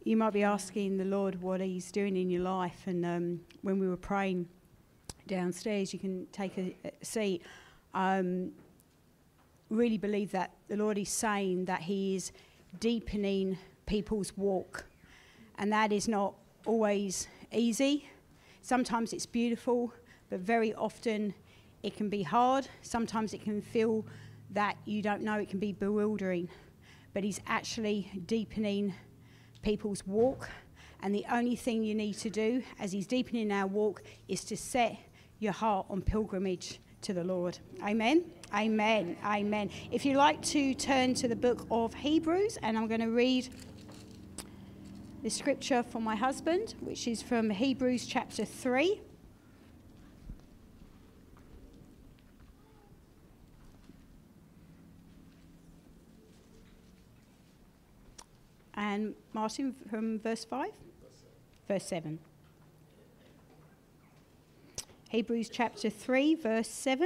You might be asking the Lord what he's doing in your life. And when we were praying downstairs, you can take a seat. Really believe that the Lord is saying that he is deepening people's walk. And that is not always easy. Sometimes it's beautiful, but very often it can be hard. Sometimes it can feel that you don't know, it can be bewildering. But he's actually deepening people's walk. And the only thing you need to do as he's deepening our walk is to set your heart on pilgrimage to the Lord. Amen. Amen. Amen. If you like to turn to the book of Hebrews, and I'm going to read the scripture for my husband, which is from Hebrews chapter 3. And Martin, from verse 5? Verse 7. Hebrews chapter 3, verse 7.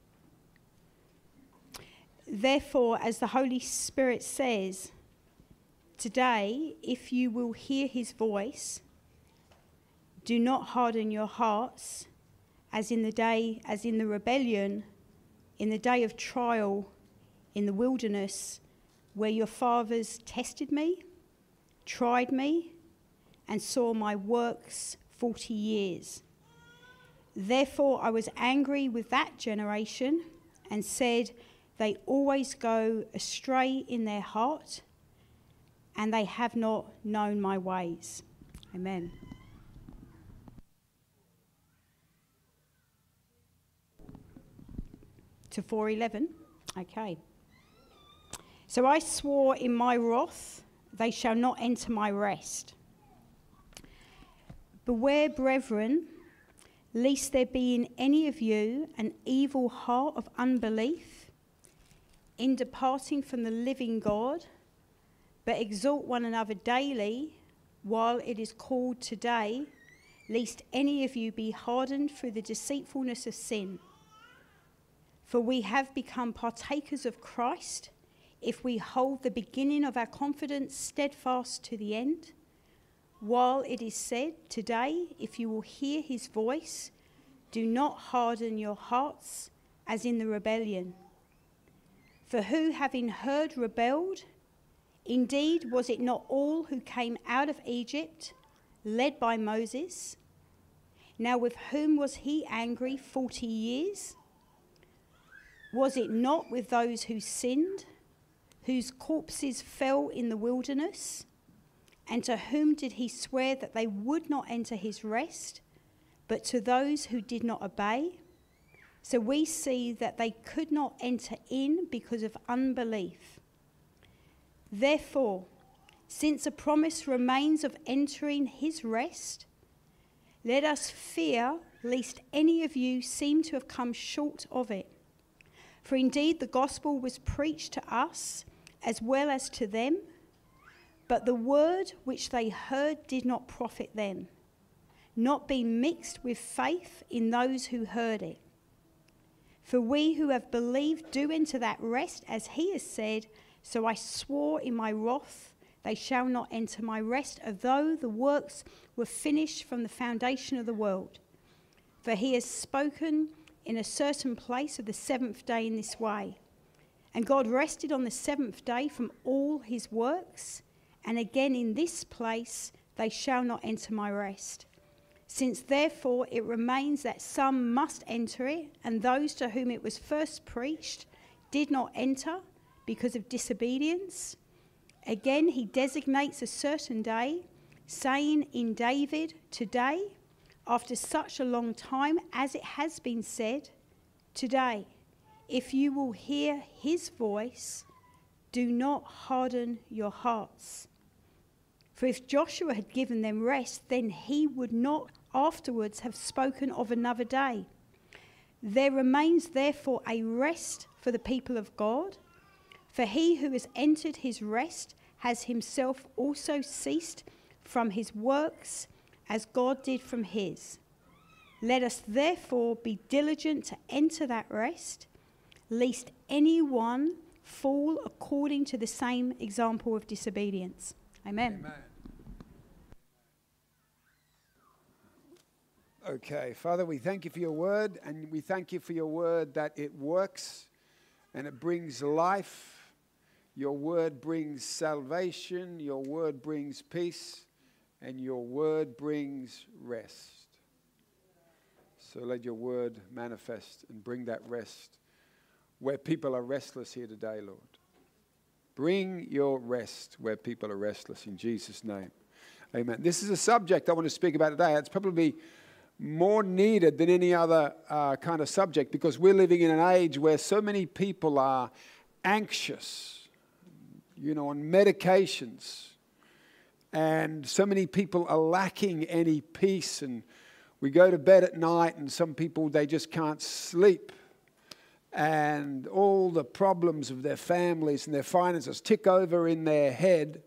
Therefore, as the Holy Spirit says, today, if you will hear his voice, do not harden your hearts as in the rebellion, in the day of trial in the wilderness, where your fathers tested me, tried me, and saw my works 40 years. Therefore I was angry with that generation and said, they always go astray in their heart, and they have not known my ways. Amen. To 4:11. Okay. So I swore in my wrath, they shall not enter my rest. Beware, brethren, lest there be in any of you an evil heart of unbelief in departing from the living God, but exhort one another daily while it is called today, lest any of you be hardened through the deceitfulness of sin. For we have become partakers of Christ, if we hold the beginning of our confidence steadfast to the end. While it is said, today, if you will hear his voice, do not harden your hearts as in the rebellion. For who, having heard, rebelled? Indeed, was it not all who came out of Egypt, led by Moses? Now with whom was he angry 40 years? Was it not with those who sinned, whose corpses fell in the wilderness? And to whom did he swear that they would not enter his rest, but to those who did not obey? So we see that they could not enter in because of unbelief. Therefore, since a promise remains of entering his rest, let us fear lest any of you seem to have come short of it. For indeed the gospel was preached to us as well as to them, but the word which they heard did not profit them, not being mixed with faith in those who heard it. For we who have believed do enter that rest, as he has said, so I swore in my wrath, they shall not enter my rest, although the works were finished from the foundation of the world. For he has spoken in a certain place of the seventh day in this way. And God rested on the seventh day from all his works, and again in this place they shall not enter my rest. Since therefore it remains that some must enter it, and those to whom it was first preached did not enter because of disobedience. Again he designates a certain day, saying in David, today, after such a long time, as it has been said, today, if you will hear his voice, do not harden your hearts. For if Joshua had given them rest, then he would not afterwards have spoken of another day. There remains therefore a rest for the people of God, for he who has entered his rest has himself also ceased from his works, as God did from his. Let us therefore be diligent to enter that rest, lest anyone fall according to the same example of disobedience. Amen. Amen. Okay, Father, we thank you for your word, and we thank you for your word that it works and it brings life. Your word brings salvation, your word brings peace, and your word brings rest. So let your word manifest and bring that rest where people are restless here today, Lord. Bring your rest where people are restless in Jesus' name. Amen. This is a subject I want to speak about today. It's probably more needed than any other kind of subject because we're living in an age where so many people are anxious, on medications, and so many people are lacking any peace, and we go to bed at night and some people, they just can't sleep, and all the problems of their families and their finances tick over in their head,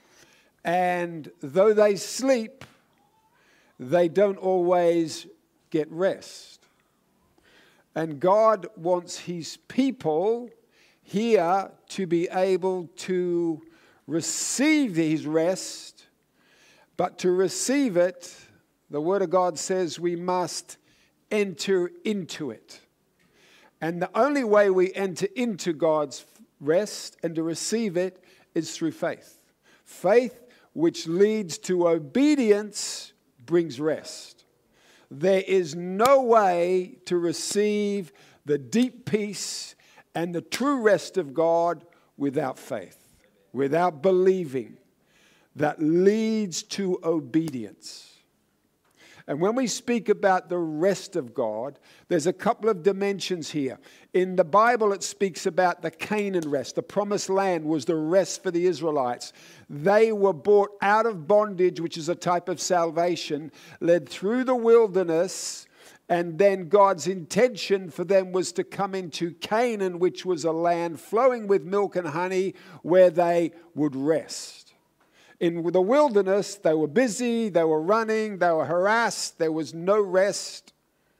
and though they sleep, they don't always get rest. And God wants his people here to be able to receive his rest, but to receive it, the Word of God says we must enter into it. And the only way we enter into God's rest and to receive it is through faith. Faith which leads to obedience brings rest. There is no way to receive the deep peace and the true rest of God without faith, without believing, that leads to obedience. And when we speak about the rest of God, there's a couple of dimensions here. In the Bible, it speaks about the Canaan rest. The promised land was the rest for the Israelites. They were brought out of bondage, which is a type of salvation, led through the wilderness, and then God's intention for them was to come into Canaan, which was a land flowing with milk and honey, where they would rest. In the wilderness, they were busy, they were running, they were harassed, there was no rest.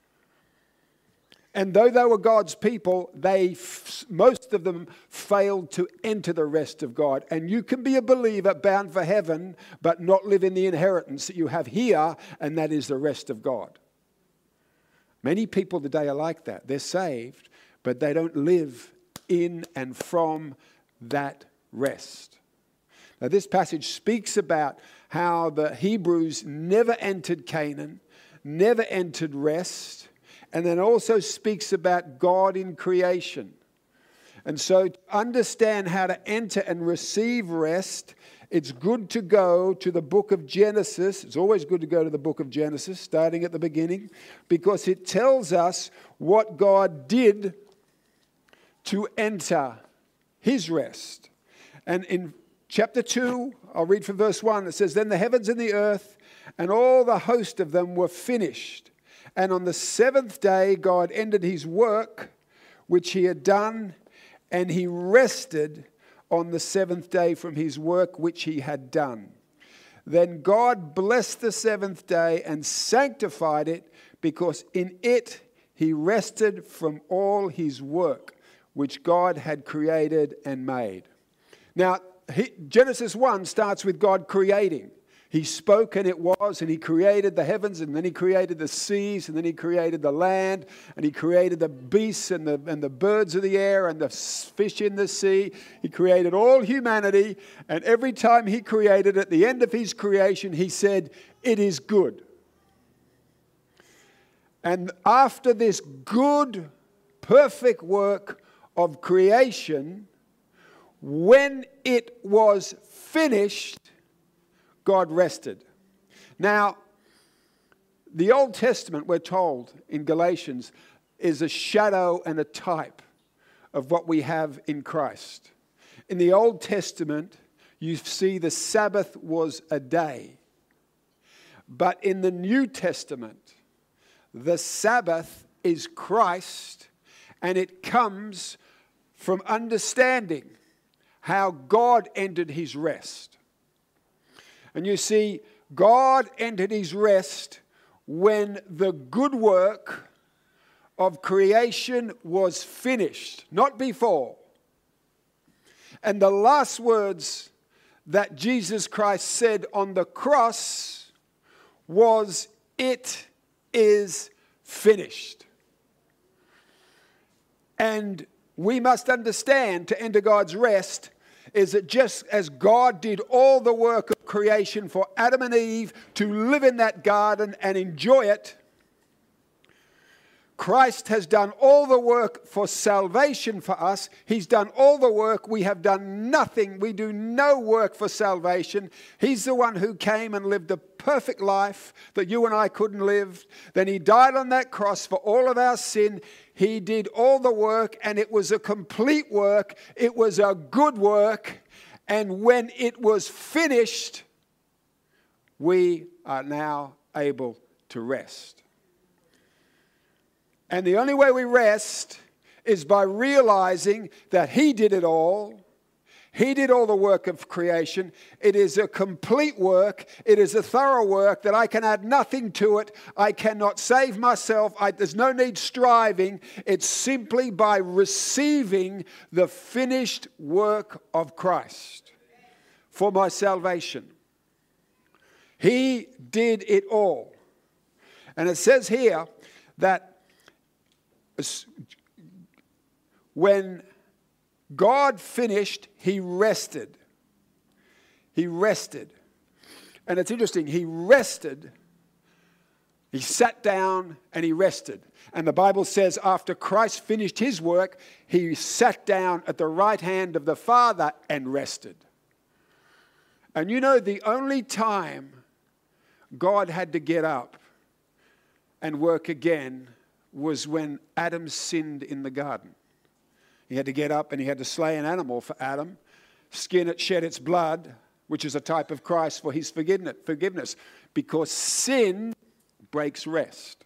And though they were God's people, most of them failed to enter the rest of God. And you can be a believer bound for heaven, but not live in the inheritance that you have here, and that is the rest of God. Many people today are like that. They're saved, but they don't live in and from that rest. Now, this passage speaks about how the Hebrews never entered Canaan, never entered rest, and then also speaks about God in creation. And so to understand how to enter and receive rest, it's good to go to the book of Genesis. It's always good to go to the book of Genesis, starting at the beginning, because it tells us what God did to enter his rest. And in Chapter 2, I'll read from verse 1. It says, "Then the heavens and the earth and all the host of them were finished. And on the seventh day God ended his work which he had done, and he rested on the seventh day from his work which he had done. Then God blessed the seventh day and sanctified it, because in it he rested from all his work which God had created and made." Now, Genesis 1 starts with God creating. He spoke and it was, and he created the heavens, and then he created the seas, and then he created the land, and he created the beasts and the birds of the air and the fish in the sea. He created all humanity, and every time he created, at the end of his creation, he said, "It is good." And after this good, perfect work of creation, when it was finished, God rested. Now, the Old Testament, we're told in Galatians, is a shadow and a type of what we have in Christ. In the Old Testament, you see the Sabbath was a day. But in the New Testament, the Sabbath is Christ, and it comes from understanding how God entered his rest. And you see, God entered his rest when the good work of creation was finished, not before. And the last words that Jesus Christ said on the cross was, "It is finished. And we must understand, to enter God's rest, is that just as God did all the work of creation for Adam and Eve to live in that garden and enjoy it, Christ has done all the work for salvation for us. He's done all the work. We have done nothing. We do no work for salvation. He's the one who came and lived the perfect life that you and I couldn't live. Then he died on that cross for all of our sin. He did all the work, and it was a complete work. It was a good work. And when it was finished, we are now able to rest. And the only way we rest is by realizing that he did it all. He did all the work of creation. It is a complete work. It is a thorough work that I can add nothing to it. I cannot save myself. There's no need striving. It's simply by receiving the finished work of Christ for my salvation. He did it all. And it says here that when God finished, he rested. He rested. And it's interesting, he rested. He sat down and he rested. And the Bible says after Christ finished his work, he sat down at the right hand of the Father and rested. And you know, the only time God had to get up and work again was when Adam sinned in the garden. He had to get up and he had to slay an animal for Adam, skin it, shed its blood, which is a type of Christ for his forgiveness, because sin breaks rest.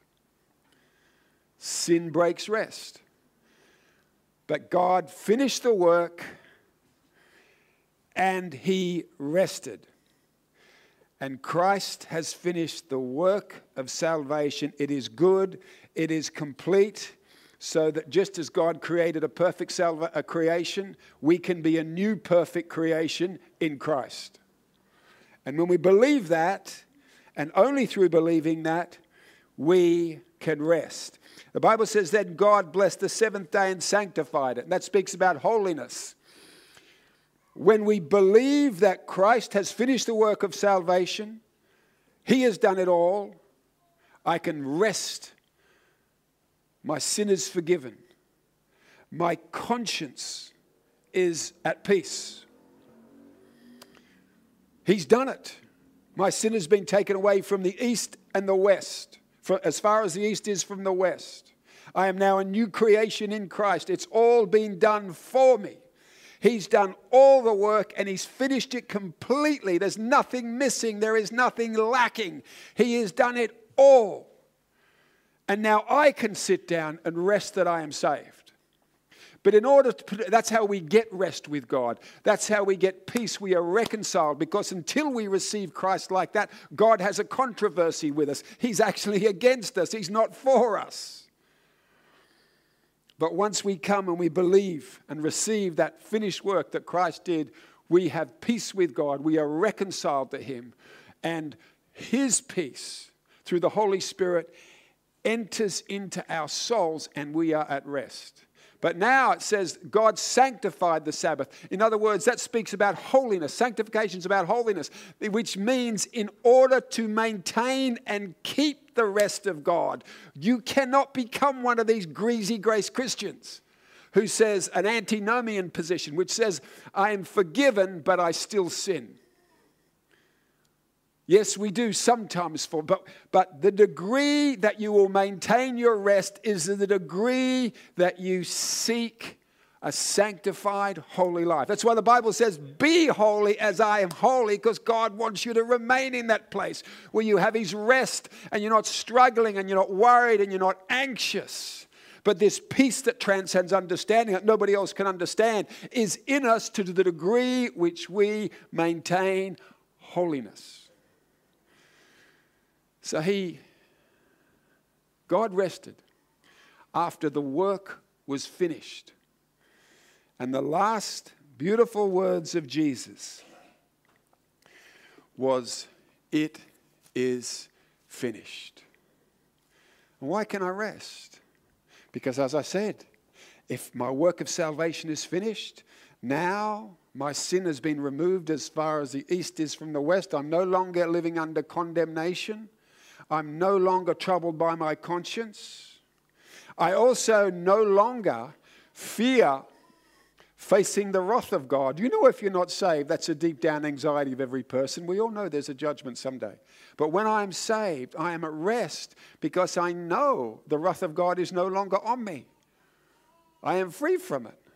Sin breaks rest. But God finished the work and he rested. And Christ has finished the work of salvation. It is good. It is complete. So that just as God created a perfect creation, we can be a new perfect creation in Christ. And when we believe that, and only through believing that, we can rest. The Bible says that God blessed the seventh day and sanctified it. And that speaks about holiness. When we believe that Christ has finished the work of salvation, he has done it all, I can rest. My sin is forgiven. My conscience is at peace. He's done it. My sin has been taken away from the east and the west, as far as the east is from the west. I am now a new creation in Christ. It's all been done for me. He's done all the work and he's finished it completely. There's nothing missing. There is nothing lacking. He has done it all. And now I can sit down and rest that I am saved. But in order to, that's how we get rest with God. That's how we get peace. We are reconciled, because until we receive Christ like that, God has a controversy with us. He's actually against us. He's not for us. But once we come and we believe and receive that finished work that Christ did, we have peace with God. We are reconciled to him. And his peace, through the Holy Spirit, enters into our souls and we are at rest. But now it says God sanctified the Sabbath. In other words, that speaks about holiness. Sanctification is about holiness, which means in order to maintain and keep the rest of God, you cannot become one of these greasy grace Christians who says an antinomian position, which says, I am forgiven, but I still sin. Yes, we do sometimes fall, but the degree that you will maintain your rest is the degree that you seek a sanctified, holy life. That's why the Bible says, be holy as I am holy, because God wants you to remain in that place where you have his rest and you're not struggling and you're not worried and you're not anxious. But this peace that transcends understanding, that nobody else can understand, is in us to the degree which we maintain holiness. So God rested after the work was finished. And the last beautiful words of Jesus was, it is finished. And why can I rest? Because as I said, if my work of salvation is finished, now my sin has been removed as far as the east is from the west. I'm no longer living under condemnation. I'm no longer troubled by my conscience. I also no longer fear facing the wrath of God. You know, if you're not saved, that's a deep down anxiety of every person. We all know there's a judgment someday. But when I'm saved, I am at rest because I know the wrath of God is no longer on me. I am free from it.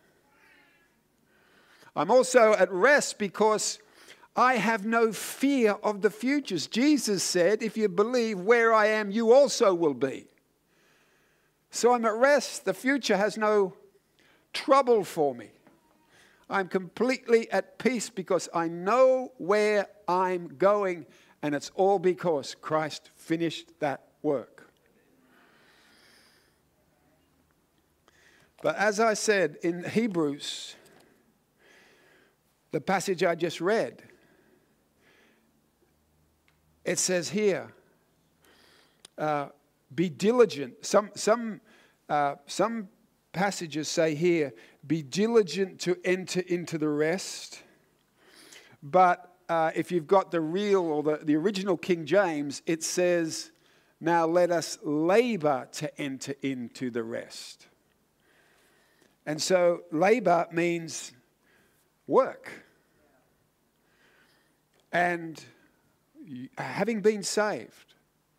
I'm also at rest because I have no fear of the futures. Jesus said, if you believe where I am, you also will be. So I'm at rest. The future has no trouble for me. I'm completely at peace because I know where I'm going, and it's all because Christ finished that work. But as I said in Hebrews, the passage I just read, it says here, be diligent. Some passages say here, be diligent to enter into the rest. But if you've got the real or the original King James, it says, now let us labor to enter into the rest. And so labor means work. And having been saved,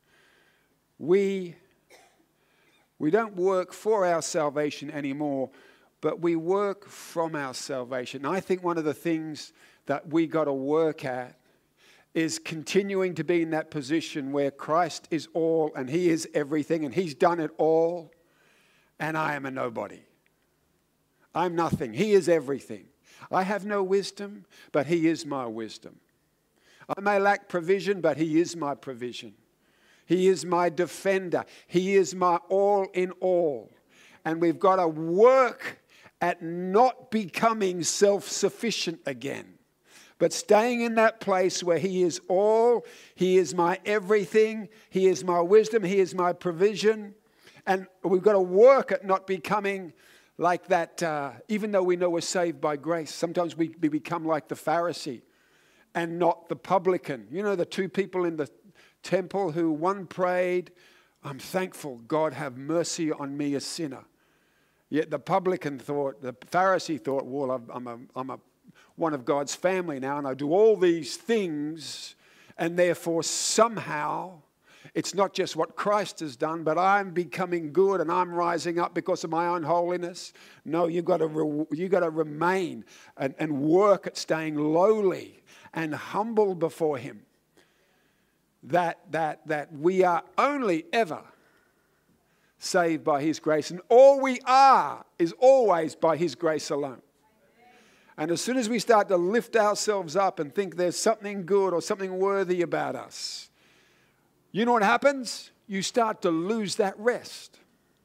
we don't work for our salvation anymore, but we work from our salvation. And I think one of the things that we got to work at is continuing to be in that position where Christ is all and He is everything and He's done it all, and I am a nobody. I'm nothing. He is everything. I have no wisdom, but He is my wisdom. I may lack provision, but He is my provision. He is my defender. He is my all in all. And we've got to work at not becoming self-sufficient again, but staying in that place where He is all. He is my everything. He is my wisdom. He is my provision. And we've got to work at not becoming like that, even though we know we're saved by grace. Sometimes we become like the Pharisee and not the publican. You know, the two people in the temple who one prayed, I'm thankful, God have mercy on me, a sinner. Yet the Pharisee thought, well, I'm one of God's family now, and I do all these things, and therefore somehow it's not just what Christ has done, but I'm becoming good and I'm rising up because of my own holiness. No, you've got to remain and work at staying lowly and humble before Him. That we are only ever saved by His grace, and all we are is always by His grace alone. And as soon as we start to lift ourselves up and think there's something good or something worthy about us, you know what happens? You start to lose that rest.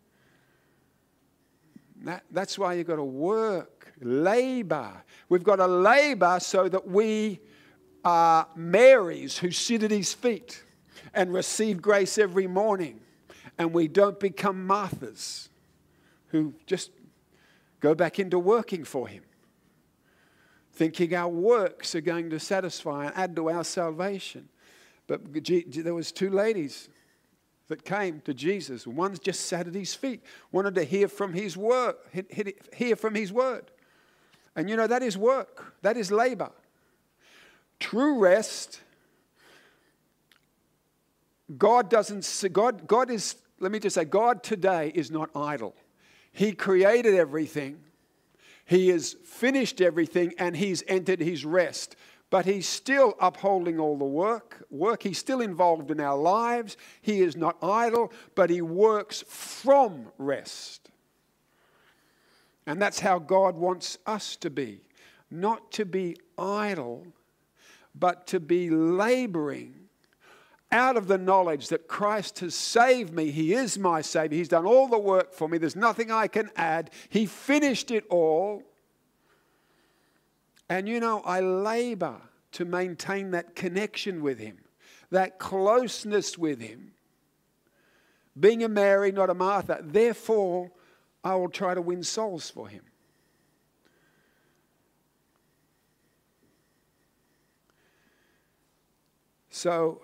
That's why you've got to work, labor. We've got to labor so that we are Marys who sit at His feet and receive grace every morning. And we don't become Marthas who just go back into working for Him, thinking our works are going to satisfy and add to our salvation. But there was two ladies that came to Jesus. One just sat at His feet, wanted to hear from His word, hear from His word. And you know, that is work. That is labor. True rest, God is, let me just say, God today is not idle. He created everything. He has finished everything, and He's entered His rest. But He's still upholding all the work. He's still involved in our lives. He is not idle, but He works from rest. And that's how God wants us to be. Not to be idle, but to be laboring out of the knowledge that Christ has saved me. He is my Savior. He's done all the work for me. There's nothing I can add. He finished it all. And you know, I labor to maintain that connection with Him, that closeness with Him, being a Mary, not a Martha. Therefore, I will try to win souls for him. So,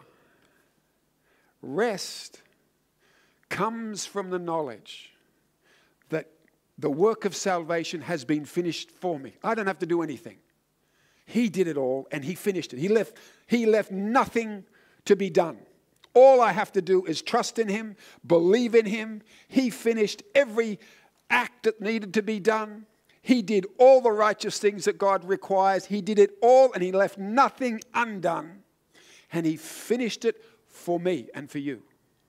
rest comes from the knowledge that the work of salvation has been finished for me. I don't have to do anything. He did it all and he finished it. He left nothing to be done. All I have to do is trust in him, believe in him. He finished every act that needed to be done. He did all the righteous things that God requires. He did it all and he left nothing undone. And he finished it for me and for you.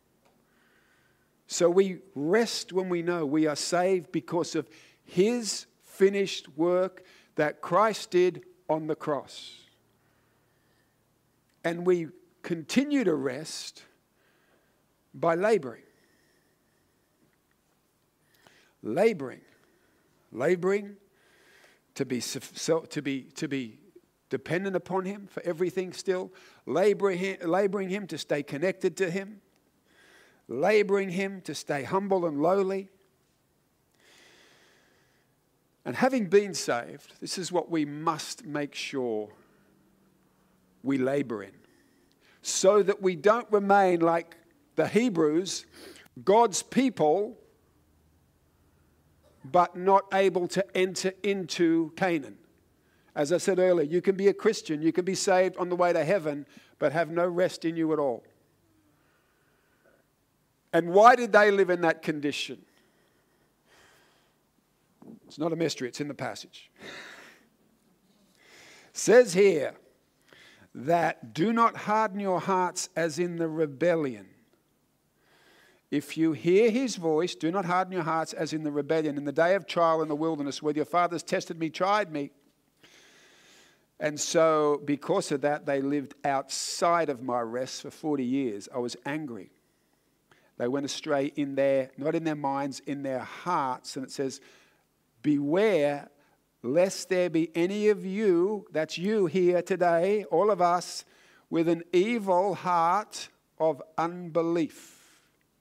So we rest when we know we are saved because of his finished work that Christ did on the cross. And we continue to rest by laboring. Laboring to be dependent upon him for everything still, laboring him to stay connected to him, laboring him to stay humble and lowly. And having been saved, this is what we must make sure we labor in, so that we don't remain like the Hebrews, God's people, but not able to enter into Canaan. As I said earlier, you can be a Christian, you can be saved on the way to heaven, but have no rest in you at all. And why did they live in that condition? It's not a mystery, it's in the passage. It says here that do not harden your hearts as in the rebellion. If you hear his voice, do not harden your hearts as in the rebellion. In the day of trial in the wilderness, where your fathers tested me, tried me. And so, because of that, they lived outside of my rest for 40 years. I was angry. They went astray in their, not in their minds, in their hearts. And it says, beware lest there be any of you, that's you here today, all of us, with an evil heart of unbelief.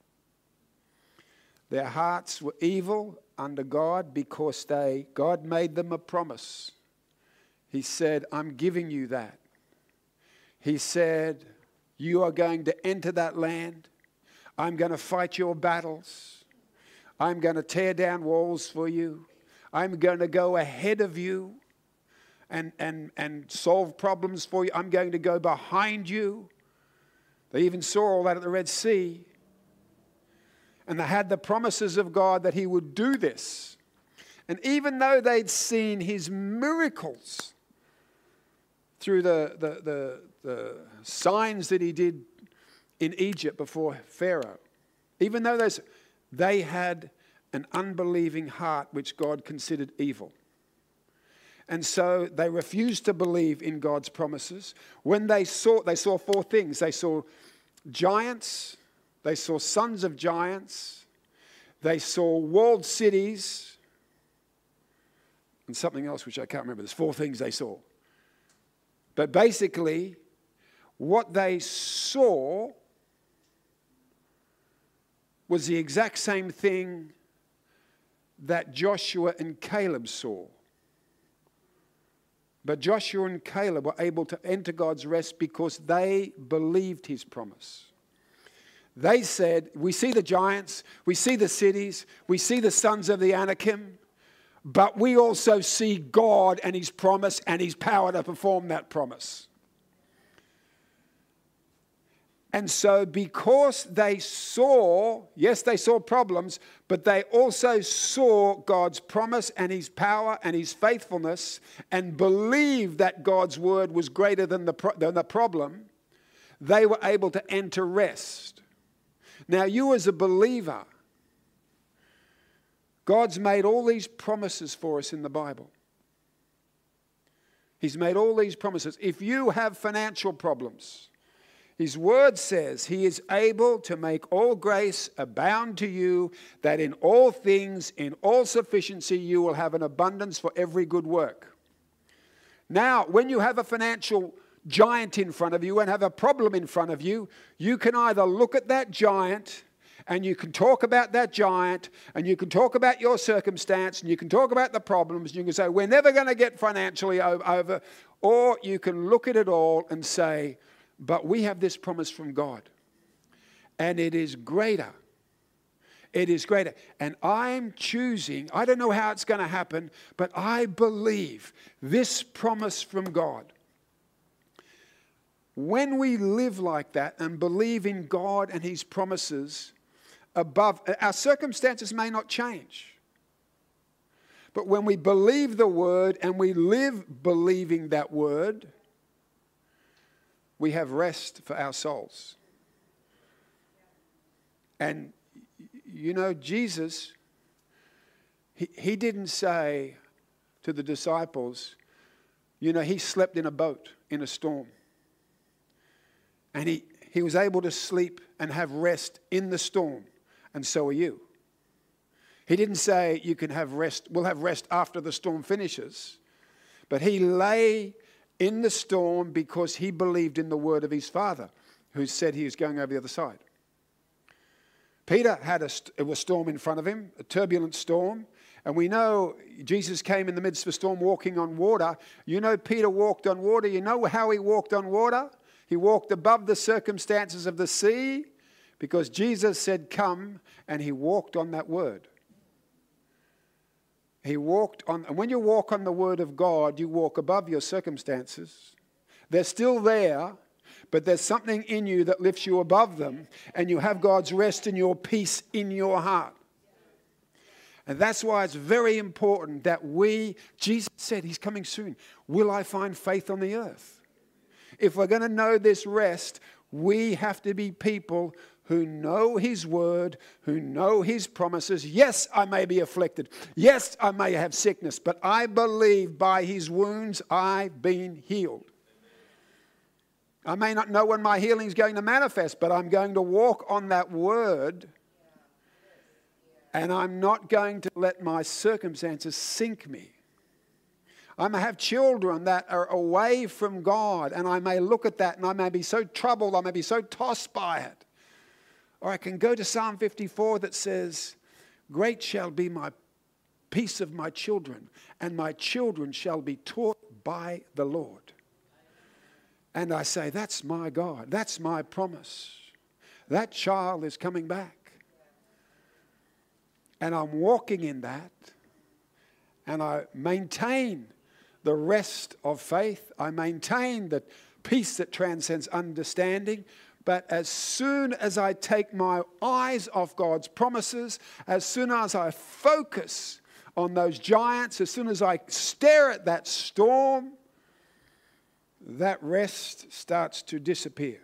Their hearts were evil under God because God made them a promise. He said, I'm giving you that. He said, you are going to enter that land. I'm going to fight your battles. I'm going to tear down walls for you. I'm going to go ahead of you and solve problems for you. I'm going to go behind you. They even saw all that at the Red Sea. And they had the promises of God that he would do this. And even though they'd seen his miracles through the signs that he did in Egypt before Pharaoh, even though they had an unbelieving heart which God considered evil. And so they refused to believe in God's promises. When they saw four things. They saw giants, they saw sons of giants, they saw walled cities, and something else which I can't remember. There's four things they saw. But basically, what they saw was the exact same thing that Joshua and Caleb saw. But Joshua and Caleb were able to enter God's rest because they believed his promise. They said, we see the giants, we see the cities, we see the sons of the Anakim, but we also see God and his promise and his power to perform that promise. And so because they saw, yes, they saw problems, but they also saw God's promise and his power and his faithfulness and believed that God's word was greater than the problem, they were able to enter rest. Now, you as a believer, God's made all these promises for us in the Bible. He's made all these promises. If you have financial problems, his word says he is able to make all grace abound to you, that in all things, in all sufficiency, you will have an abundance for every good work. Now, when you have a financial giant in front of you and have a problem in front of you, you can either look at that giant And you can talk about that giant, and you can talk about your circumstance, and you can talk about the problems, and you can say, we're never going to get financially over. Or you can look at it all and say, but we have this promise from God. And it is greater. It is greater. And I'm choosing, I don't know how it's going to happen, but I believe this promise from God. When we live like that and believe in God and His promises, above, our circumstances may not change. But when we believe the word and we live believing that word, we have rest for our souls. And you know, Jesus, he didn't say to the disciples, you know, he slept in a boat in a storm. And he was able to sleep and have rest in the storm. And so are you. He didn't say you can have rest, we'll have rest after the storm finishes. But he lay in the storm because he believed in the word of his Father, who said he was going over the other side. Peter had a storm in front of him, a turbulent storm. And we know Jesus came in the midst of a storm walking on water. You know Peter walked on water. You know how he walked on water? He walked above the circumstances of the sea because Jesus said, come, and he walked on that word. He walked on, and when you walk on the word of God, you walk above your circumstances. They're still there, but there's something in you that lifts you above them, and you have God's rest and your peace in your heart. And that's why it's very important that Jesus said he's coming soon. Will I find faith on the earth? If we're going to know this rest, we have to be people who know his word, who know his promises. Yes, I may be afflicted. Yes, I may have sickness, but I believe by his wounds I've been healed. I may not know when my healing is going to manifest, but I'm going to walk on that word, and I'm not going to let my circumstances sink me. I may have children that are away from God, and I may look at that and I may be so troubled, I may be so tossed by it. Or I can go to Psalm 54 that says, great shall be my peace of my children, and my children shall be taught by the Lord. And I say, that's my God, that's my promise. That child is coming back. And I'm walking in that, and I maintain the rest of faith. I maintain the peace that transcends understanding. But as soon as I take my eyes off God's promises, as soon as I focus on those giants, as soon as I stare at that storm, that rest starts to disappear.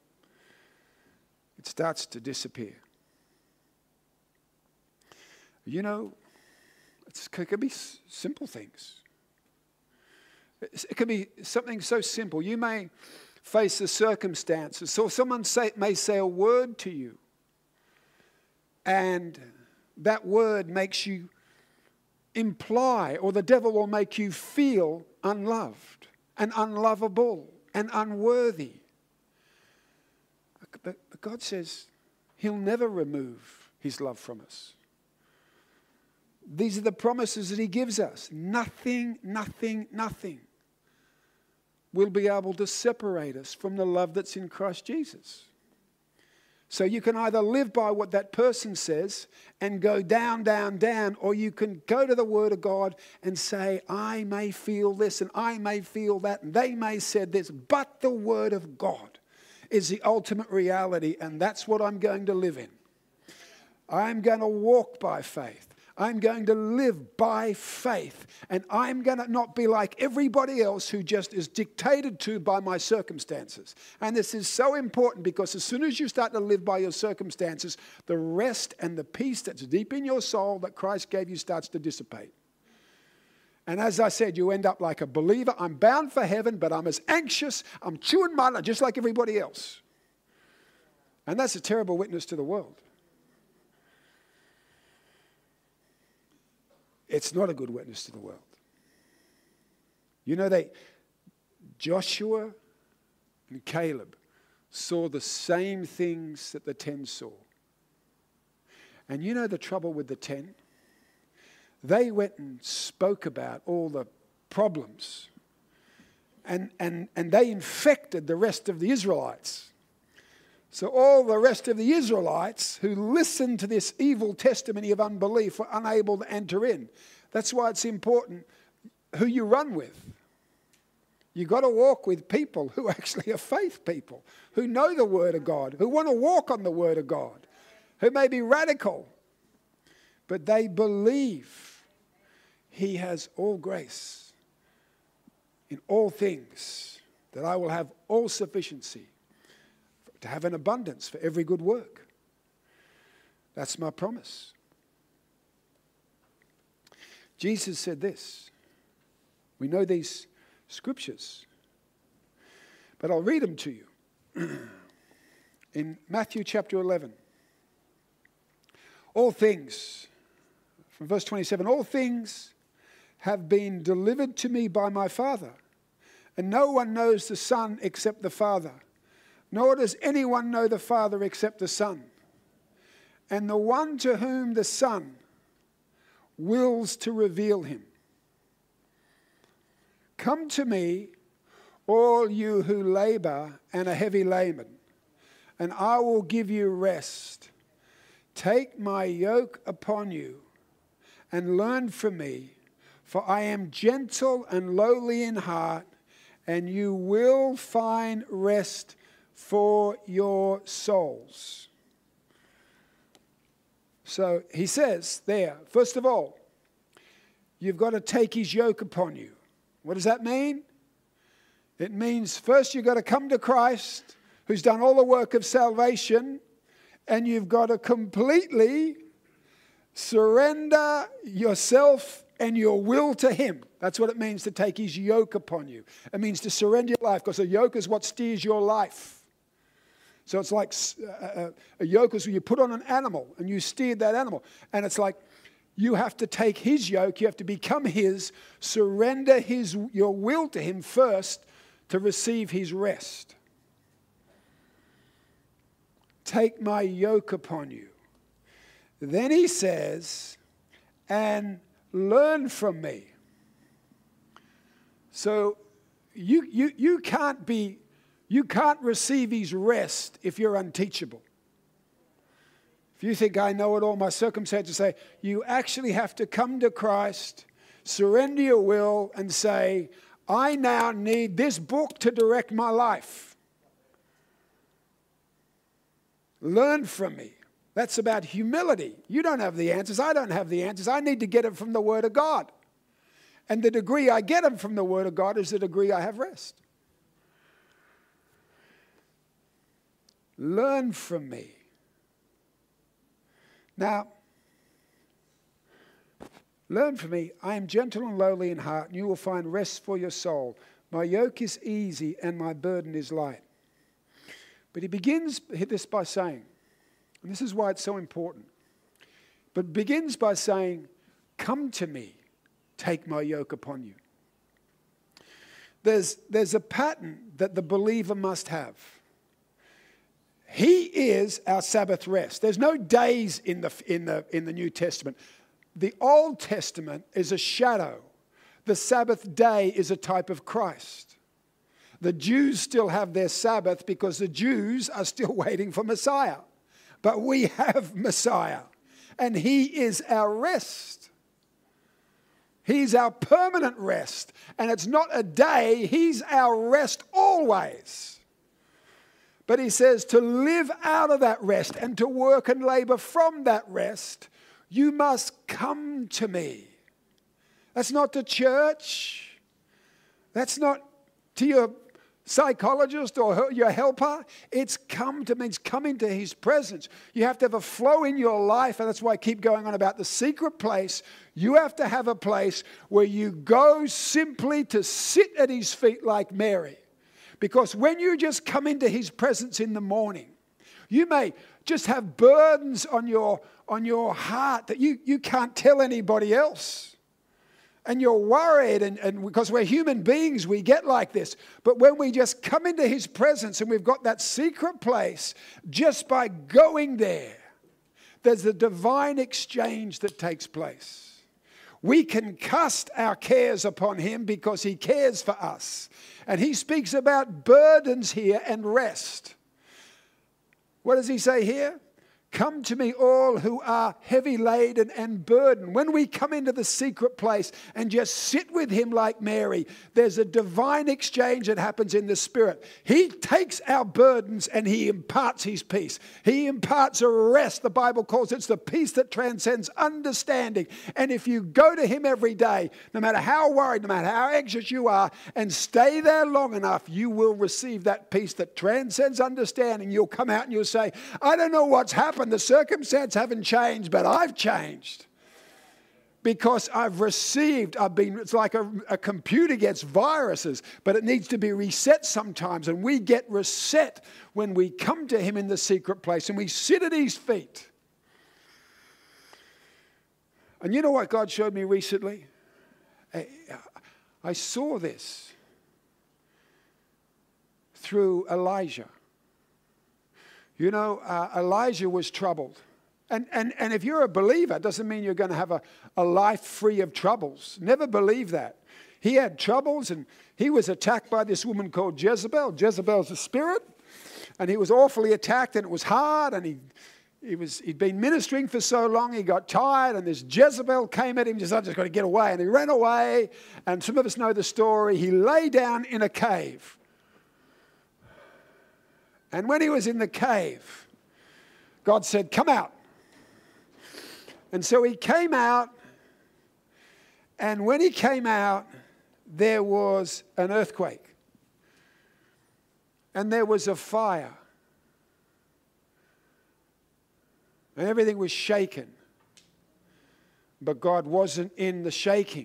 It starts to disappear. You know, it could be simple things. It could be something so simple. You may face the circumstances. So someone may say a word to you, and that word makes you imply, or the devil will make you feel unloved and unlovable and unworthy. But God says he'll never remove his love from us. These are the promises that he gives us. Nothing will be able to separate us from the love that's in Christ Jesus. So you can either live by what that person says and go down, or you can go to the Word of God and say, I may feel this and I may feel that, and they may said this, but the Word of God is the ultimate reality, and that's what I'm going to live in. I'm going to walk by faith. I'm going to live by faith, and I'm going to not be like everybody else who just is dictated to by my circumstances. And this is so important, because as soon as you start to live by your circumstances, the rest and the peace that's deep in your soul that Christ gave you starts to dissipate. And as I said, you end up like a believer. I'm bound for heaven, but I'm as anxious. I'm chewing my life just like everybody else. And that's a terrible witness to the world. It's not a good witness to the world. You know, Joshua and Caleb saw the same things that the 10 saw. And you know the trouble with the 10? They went and spoke about all the problems. And they infected the rest of the Israelites. So all the rest of the Israelites who listened to this evil testimony of unbelief were unable to enter in. That's why it's important who you run with. You've got to walk with people who actually are faith people, who know the Word of God, who want to walk on the Word of God, who may be radical, but they believe He has all grace in all things, that I will have all sufficiency, to have an abundance for every good work. That's my promise. Jesus said this. We know these scriptures, but I'll read them to you. In Matthew chapter 11, all things, from verse 27, all things have been delivered to me by my Father, and no one knows the Son except the Father, nor does anyone know the Father except the Son, and the one to whom the Son wills to reveal him. Come to me, all you who labor and are heavy laden, and I will give you rest. Take my yoke upon you and learn from me, for I am gentle and lowly in heart, and you will find rest for your souls. So he says there, first of all, you've got to take his yoke upon you. What does that mean? It means first you've got to come to Christ, who's done all the work of salvation, and you've got to completely surrender yourself and your will to him. That's what it means to take his yoke upon you. It means to surrender your life, because a yoke is what steers your life. So it's like a yoke is when you put on an animal and you steer that animal. And it's like you have to take his yoke, you have to become his, surrender your will to him first to receive his rest. Take my yoke upon you. Then he says, and learn from me. So you can't receive his rest if you're unteachable. If you think I know it all, my circumstances say, you actually have to come to Christ, surrender your will, and say, I now need this book to direct my life. Learn from me. That's about humility. You don't have the answers. I don't have the answers. I need to get it from the Word of God. And the degree I get them from the Word of God is the degree I have rest. Learn from me. Now, learn from me. I am gentle and lowly in heart, and you will find rest for your soul. My yoke is easy and my burden is light. But he begins this by saying, and this is why it's so important, but begins by saying, come to me, take my yoke upon you. There's a pattern that the believer must have. He is our Sabbath rest. There's no days in the New Testament. The Old Testament is a shadow. The Sabbath day is a type of Christ. The Jews still have their Sabbath because the Jews are still waiting for Messiah. But we have Messiah, and he is our rest. He's our permanent rest, and it's not a day. He's our rest always. But he says to live out of that rest and to work and labor from that rest, you must come to me. That's not to church. That's not to your psychologist or your helper. It's come to me. It's come into his presence. You have to have a flow in your life, and that's why I keep going on about the secret place. You have to have a place where you go simply to sit at his feet like Mary. Because when you just come into his presence in the morning, you may just have burdens on your heart that you can't tell anybody else. And you're worried, and because we're human beings, we get like this. But when we just come into his presence and we've got that secret place, just by going there, There's a divine exchange that takes place. We can cast our cares upon him because he cares for us. And he speaks about burdens here and rest. What does he say here? Come to me all who are heavy laden and burdened. When we come into the secret place and just sit with him like Mary, there's a divine exchange that happens in the Spirit. He takes our burdens and he imparts his peace. He imparts a rest. The Bible calls it the peace that transcends understanding. And if you go to him every day, no matter how worried, no matter how anxious you are, and stay there long enough, you will receive that peace that transcends understanding. You'll come out and you'll say, I don't know what's happened. The circumstance haven't changed, but I've changed. Because I've received, it's like a computer gets viruses, but it needs to be reset sometimes. And we get reset when we come to him in the secret place and we sit at his feet. And you know what God showed me recently? I saw this through Elijah. You know, Elijah was troubled. And if you're a believer, it doesn't mean you're going to have a life free of troubles. Never believe that. He had troubles, and he was attacked by this woman called Jezebel. Jezebel's a spirit, and he was awfully attacked, and it was hard, and he'd been ministering for so long, he got tired, and this Jezebel came at him, just, I just got to get away. And he ran away, and some of us know the story. He lay down in a cave. And when he was in the cave, God said, come out. And so he came out, and when he came out, there was an earthquake. And there was a fire. And everything was shaken. But God wasn't in the shaking.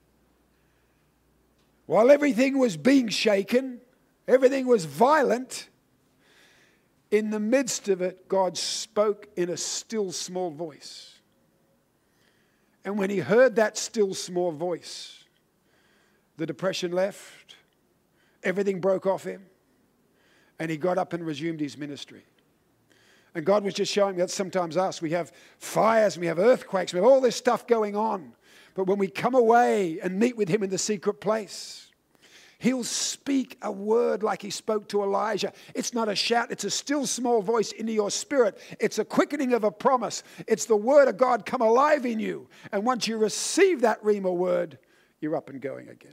While everything was being shaken, everything was violent, in the midst of it, God spoke in a still small voice. And when he heard that still small voice, the depression left, everything broke off him, and he got up and resumed his ministry. And God was just showing me that sometimes us, we have fires, and we have earthquakes, we have all this stuff going on. But when we come away and meet with him in the secret place, he'll speak a word like he spoke to Elijah. It's not a shout. It's a still small voice into your spirit. It's a quickening of a promise. It's the word of God come alive in you. And once you receive that Rhema word, you're up and going again.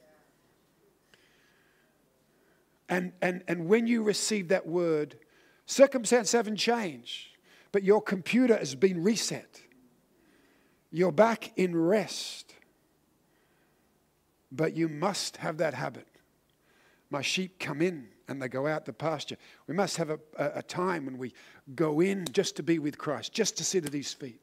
And when you receive that word, circumstances haven't changed, but your computer has been reset. You're back in rest. But you must have that habit. My sheep come in and they go out to pasture. We must have a time when we go in just to be with Christ, just to sit at his feet.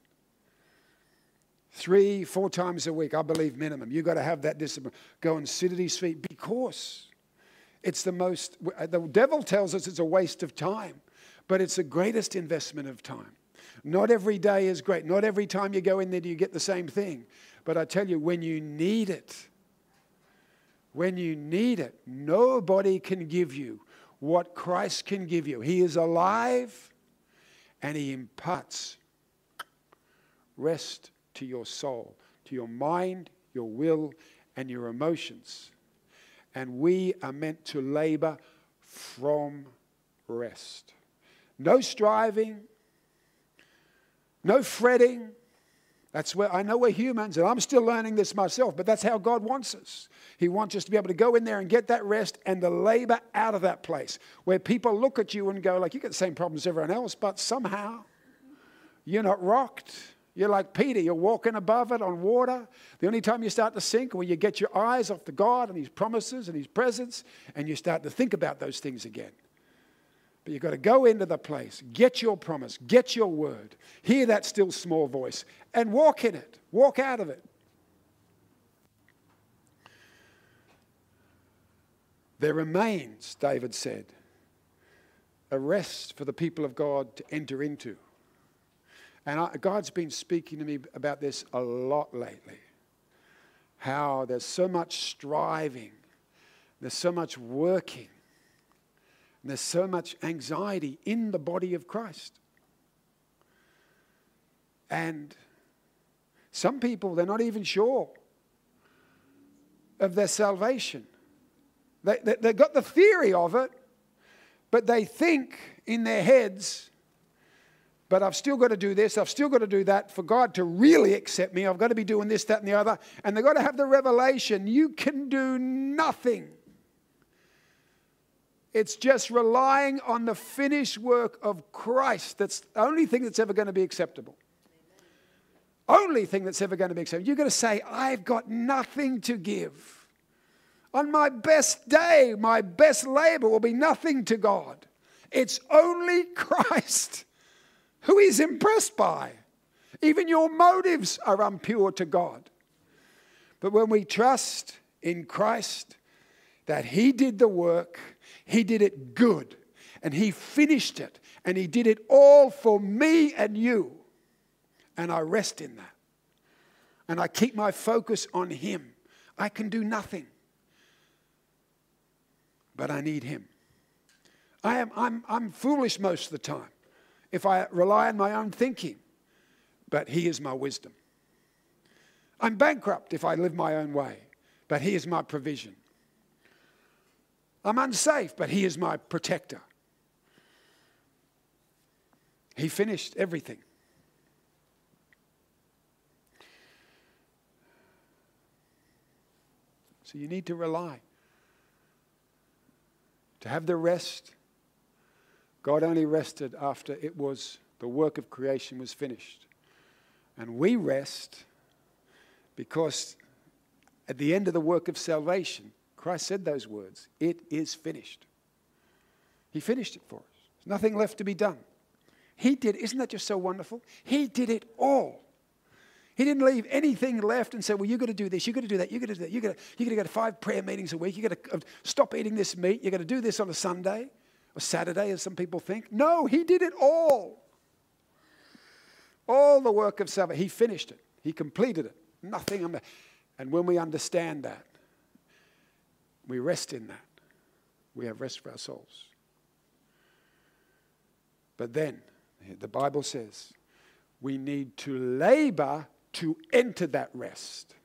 3-4 times a week, I believe minimum. You've got to have that discipline. Go and sit at his feet because it's the devil tells us it's a waste of time, but it's the greatest investment of time. Not every day is great. Not every time you go in there do you get the same thing. But I tell you, when you need it, nobody can give you what Christ can give you. He is alive and he imparts rest to your soul, to your mind, your will, and your emotions. And we are meant to labor from rest. No striving, no fretting. That's where I know we're humans, and I'm still learning this myself, but that's how God wants us. He wants us to be able to go in there and get that rest and the labor out of that place where people look at you and go like, you got the same problems as everyone else, but somehow you're not rocked. You're like Peter. You're walking above it on water. The only time you start to sink when you get your eyes off the God and his promises and his presence and you start to think about those things again. But you've got to go into the place, get your promise, get your word, hear that still small voice, and walk in it. Walk out of it. There remains, David said, a rest for the people of God to enter into. And God's been speaking to me about this a lot lately. How there's so much striving, there's so much working, and there's so much anxiety in the body of Christ. And some people, they're not even sure of their salvation. They've got the theory of it, but they think in their heads, but I've still got to do this, I've still got to do that for God to really accept me. I've got to be doing this, that, and the other. And they've got to have the revelation, you can do nothing. It's just relying on the finished work of Christ. That's the only thing that's ever going to be acceptable. Only thing that's ever going to be acceptable. You've got to say, I've got nothing to give. On my best day, my best labor will be nothing to God. It's only Christ who He's impressed by. Even your motives are impure to God. But when we trust in Christ that He did the work, He did it good, and He finished it, and He did it all for me and you. And I rest in that. And I keep my focus on Him. I can do nothing. But I need Him. I'm foolish most of the time if I rely on my own thinking. But He is my wisdom. I'm bankrupt if I live my own way. But He is my provision. I'm unsafe, but He is my protector. He finished everything. So you need to rely. To have the rest, God only rested after the work of creation was finished. And we rest because at the end of the work of salvation, Christ said those words, it is finished. He finished it for us. There's nothing left to be done. He did. Isn't that just so wonderful? He did it all. He didn't leave anything left and say, well, you've got to do this, you've got to do that, you've got to do that. You've got to go to 5 prayer meetings a week. You've got to stop eating this meat. You've got to do this on a Sunday or Saturday, as some people think. No, He did it all. All the work of salvation. He finished it. He completed it. Nothing. And when we understand that, we rest in that. We have rest for our souls. But then, the Bible says, we need to labor to enter that rest.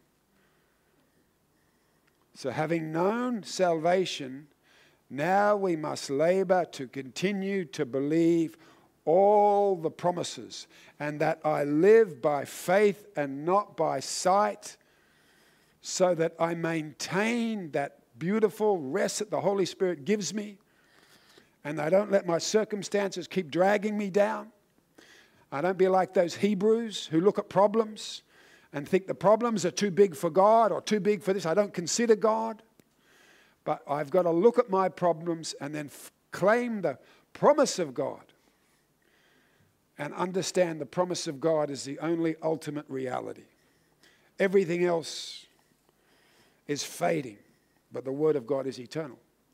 So having known salvation, now we must labor to continue to believe all the promises, and that I live by faith and not by sight, so that I maintain that beautiful rest that the Holy Spirit gives me, and I don't let my circumstances keep dragging me down. I don't be like those Hebrews who look at problems and think the problems are too big for God or too big for this. I don't consider God. But I've got to look at my problems and then claim the promise of God and understand the promise of God is the only ultimate reality. Everything else is fading, but the Word of God is eternal.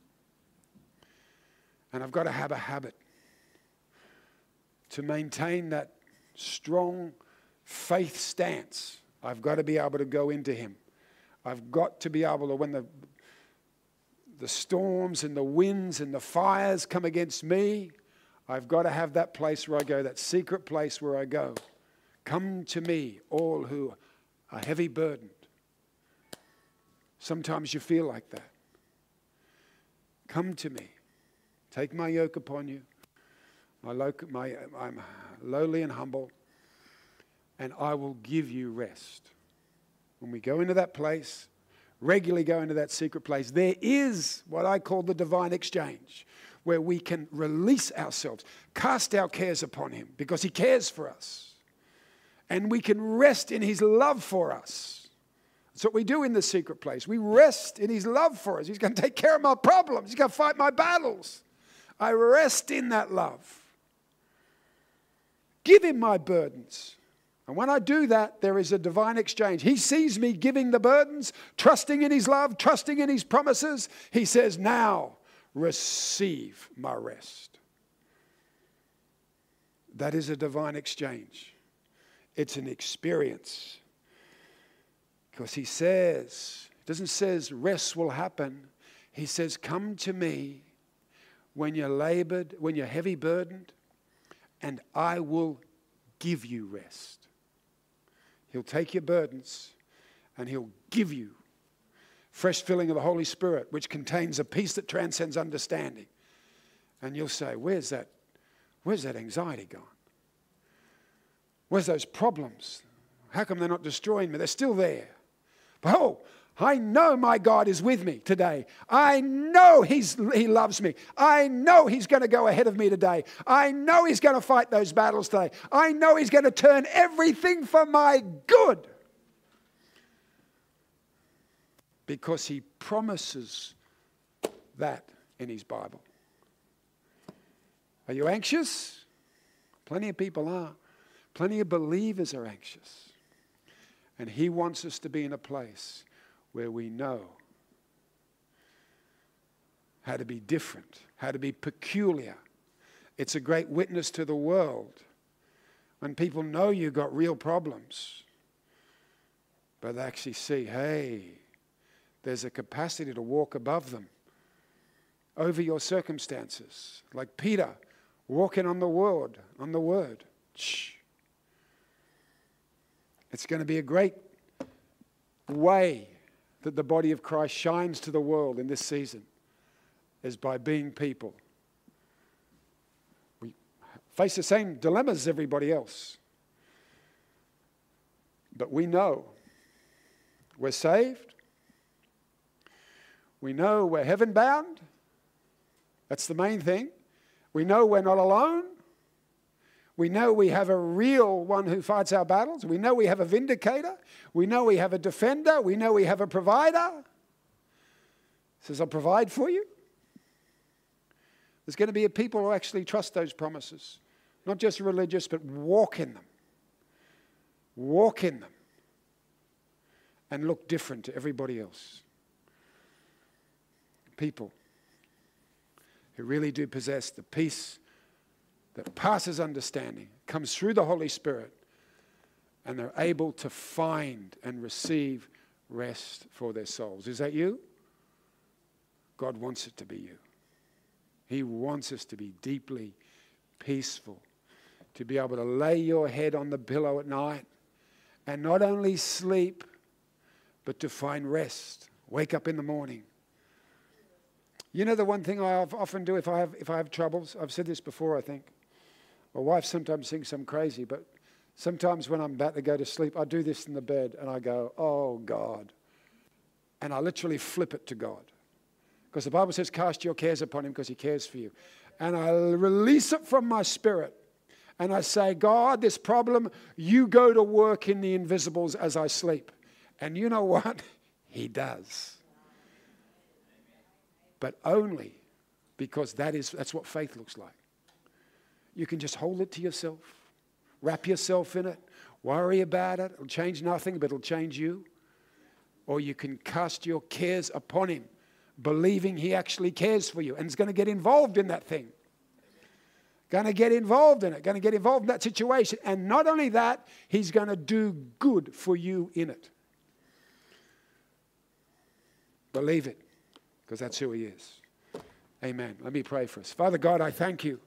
And I've got to have a habit to maintain that strong faith stance. I've got to be able to go into Him. I've got to be able to, when the storms and the winds and the fires come against me, I've got to have that place where I go, that secret place where I go. Come to me, all who are heavy burdened. Sometimes you feel like that. Come to me. Take my yoke upon you. I'm lowly and humble, and I will give you rest. When we go into that place, regularly go into that secret place, there is what I call the divine exchange, where we can release ourselves, cast our cares upon Him, because He cares for us. And we can rest in His love for us. That's what we do in the secret place. We rest in His love for us. He's going to take care of my problems. He's going to fight my battles. I rest in that love. Give Him my burdens. And when I do that, there is a divine exchange. He sees me giving the burdens, trusting in His love, trusting in His promises. He says, now receive my rest. That is a divine exchange. It's an experience. Because He says, it doesn't say rest will happen. He says, come to me when you're labored, when you're heavy burdened, and I will give you rest. He'll take your burdens and He'll give you fresh filling of the Holy Spirit, which contains a peace that transcends understanding. And you'll say, where's that anxiety gone? Where's those problems? How come they're not destroying me? They're still there. But I know my God is with me today. I know He loves me. I know He's going to go ahead of me today. I know He's going to fight those battles today. I know He's going to turn everything for my good. Because He promises that in His Bible. Are you anxious? Plenty of people are. Plenty of believers are anxious. And He wants us to be in a place where we know how to be different, how to be peculiar. It's a great witness to the world when people know you've got real problems, but they actually see, hey, there's a capacity to walk above them, over your circumstances, like Peter walking on the word. Shh. It's going to be a great way that the body of Christ shines to the world in this season, is by being people. We face the same dilemmas as everybody else, but we know we're saved. We know we're heaven bound. That's the main thing. We know we're not alone. We know we have a real one who fights our battles. We know we have a vindicator. We know we have a defender. We know we have a provider. He says, I'll provide for you. There's going to be a people who actually trust those promises. Not just religious, but walk in them. Walk in them. And look different to everybody else. People who really do possess the peace that passes understanding, comes through the Holy Spirit, and they're able to find and receive rest for their souls. Is that you? God wants it to be you. He wants us to be deeply peaceful, to be able to lay your head on the pillow at night and not only sleep, but to find rest. Wake up in the morning. You know the one thing I often do if I have troubles? I've said this before, I think. My wife sometimes thinks I'm crazy, but sometimes when I'm about to go to sleep, I do this in the bed and I go, oh God. And I literally flip it to God. Because the Bible says, cast your cares upon Him because He cares for you. And I release it from my spirit. And I say, God, this problem, you go to work in the invisibles as I sleep. And you know what? He does. But only because that's what faith looks like. You can just hold it to yourself, wrap yourself in it, worry about it. It'll change nothing, but it'll change you. Or you can cast your cares upon Him, believing He actually cares for you and is going to get involved in that thing. Going to get involved in it, going to get involved in that situation. And not only that, He's going to do good for you in it. Believe it, because that's who He is. Amen. Let me pray for us. Father God, I thank you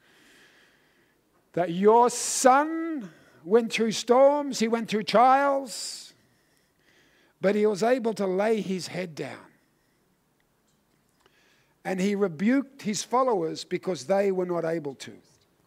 that your Son went through storms, He went through trials, but He was able to lay His head down. And He rebuked His followers because they were not able to.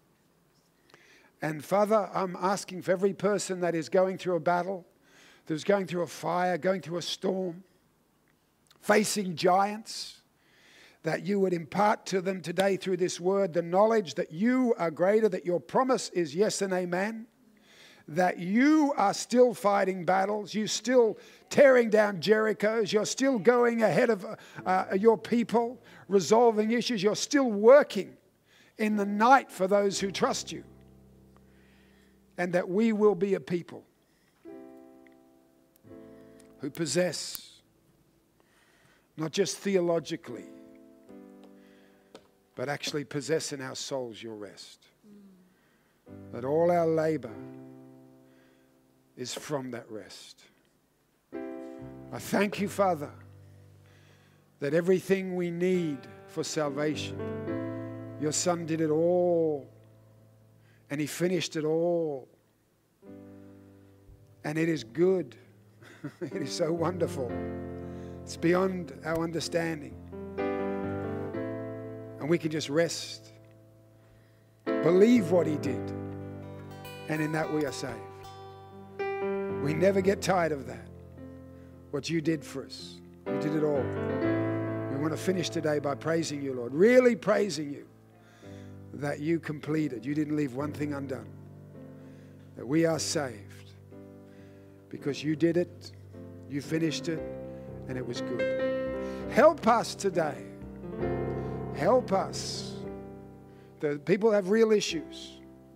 And Father, I'm asking for every person that is going through a battle, that is going through a fire, going through a storm, facing giants, that you would impart to them today through this word the knowledge that you are greater, that your promise is yes and amen, that you are still fighting battles, you're still tearing down Jerichos, you're still going ahead of your people, resolving issues, you're still working in the night for those who trust you, and that we will be a people who possess, not just theologically, but actually possess in our souls your rest. That all our labor is from that rest. I thank you, Father, that everything we need for salvation, your Son did it all, and He finished it all. And it is good. It is so wonderful. It's beyond our understanding. And we can just rest. Believe what he did. And in that we are saved. We never get tired of that. What you did for us. You did it all. We want to finish today by praising you, Lord. Really praising you that you completed. You didn't leave one thing undone. That we are saved. Because you did it, you finished it, and it was good. Help us today. Help us. The people have real issues.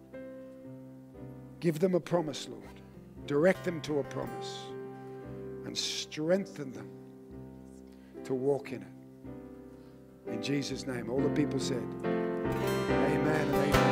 Give them a promise, Lord. Direct them to a promise. And strengthen them to walk in it. In Jesus' name. All the people said, amen and amen.